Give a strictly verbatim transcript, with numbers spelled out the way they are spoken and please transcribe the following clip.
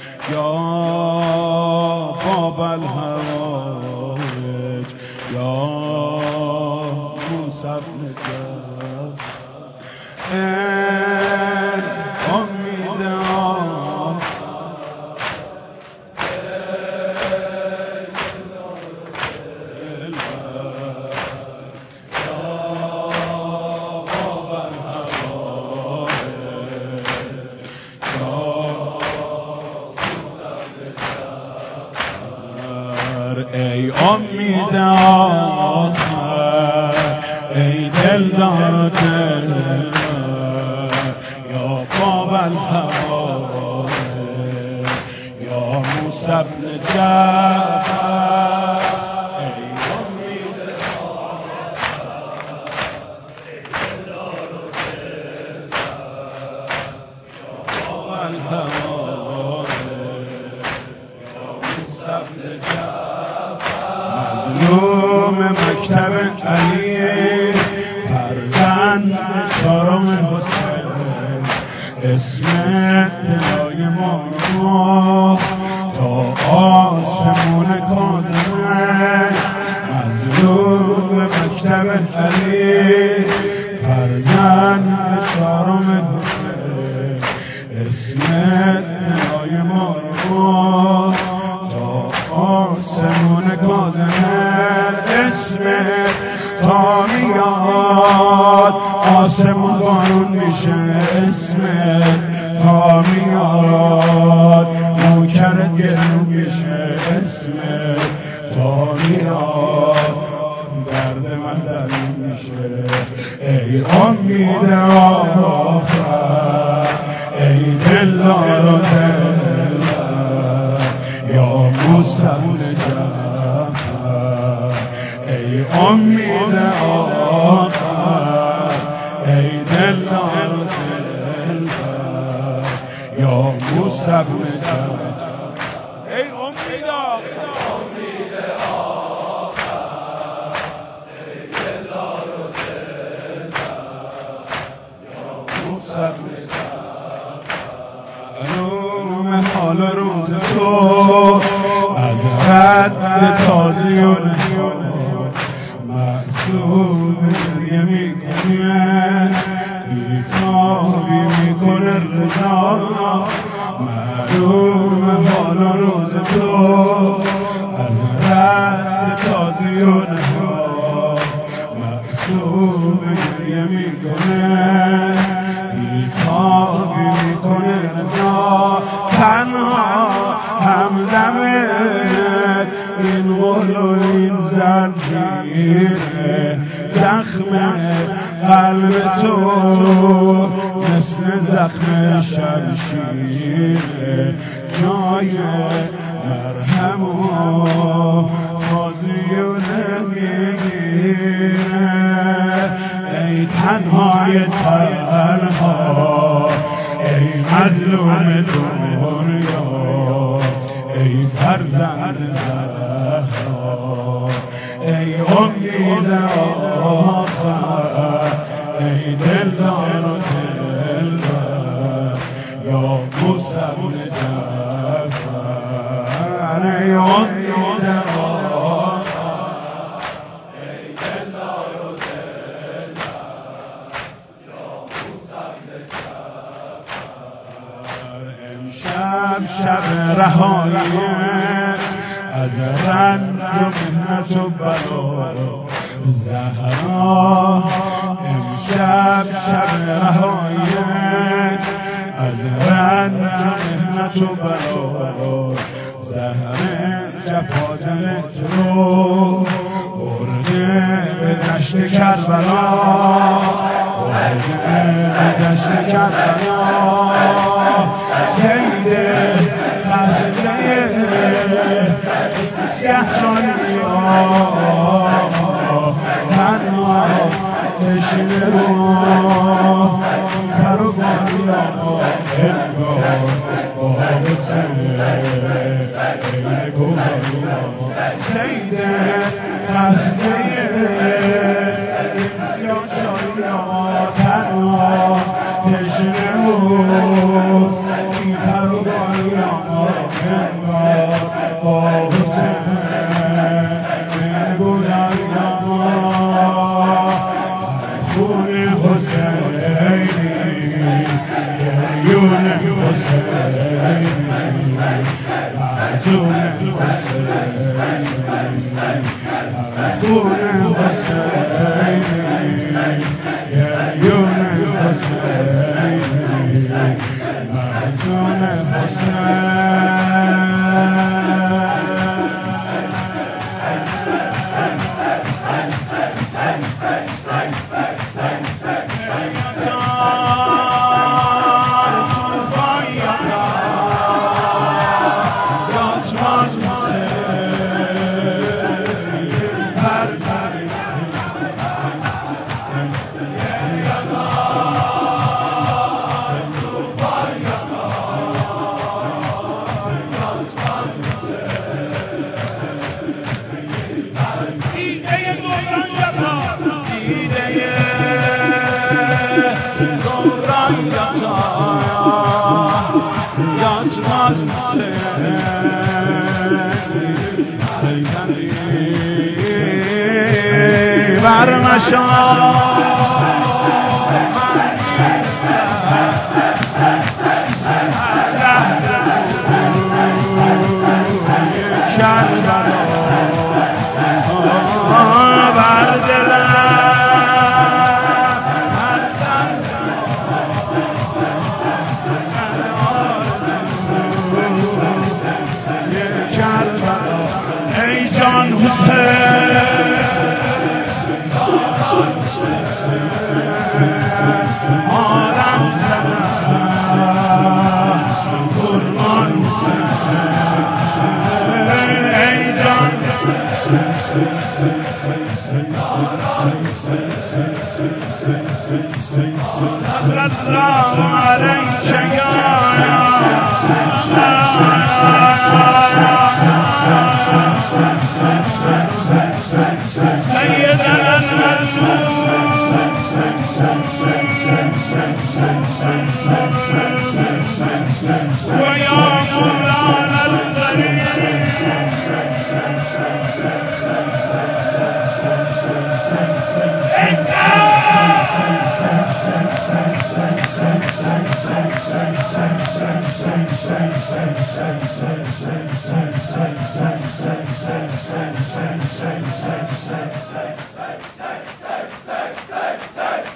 یا باب الحوائج یا موسی بن جعفر امید ای امید آخر ای دلدار دل یا باب الحوائج یا موسی بن جعفر ای امید آخر ای دلدار دل یا باب الحوائج یا موسی بن جعفر مظلوم مکتب علی فرزند چهارم حسین اسم دلای ما تا آسمون کاظمه مظلوم مکتب علی فرزند چهارم حسین اسم دلای ما آسمون کاظمه اسم تا میاد آسمون بارون میشه اسم تا میاد نوکرت گرون میشه اسم تا میاد درد من درون میشه ای امید آخر ای دلدار و دلبر یا موسی بن جعفر ای امید آخر ای دلدار و دلبر یا موسی بن جعفر ای امید آخر ای دلدار و دلبر یا موسی بن معلوم حال روز تو از رد تازی و نهان معصوم گریه میکنه بیتابی میکنه رضا معلوم حال روز تو از رد تازی و نهان معصوم گریه میکنه بیتابی میکنه رضا تنها همدمه این غل و این زنجیره زخم قلب تو مثل زخم شمشیره جای مرهم و تازی و نمیگیره ای تنهای تنها ای مظلوم دنیا ای فرزند زهرا ای امید آخر ای دلدار و دلبر یا موسی بن جعفر ای امید آخر ای دلدار و دلبر یا موسی بن جعفر امشب شب رهایی از رنج و مهنت و بلا زهرا امشب شب رهایی از رنج و مهنت و بلا زهر جفا جلت رو برده به دشت کربلا برده به دشت کربلا سید قصده سیه جانی تنها تشنه رو پر و باری انگار با حسین سید قصده سیاه جانی تنها تشنه رو پر و باری با حسین بلند خون حسینی گریون حسینی محزون حسینی خون حسینی گریون حسینی محزون حسین برمشان بر دلم ای جان حسین آدم زدم قربان حسین ای جان صبر الله علیک یا سیدنا الرسول ويا مولانا الكريم انت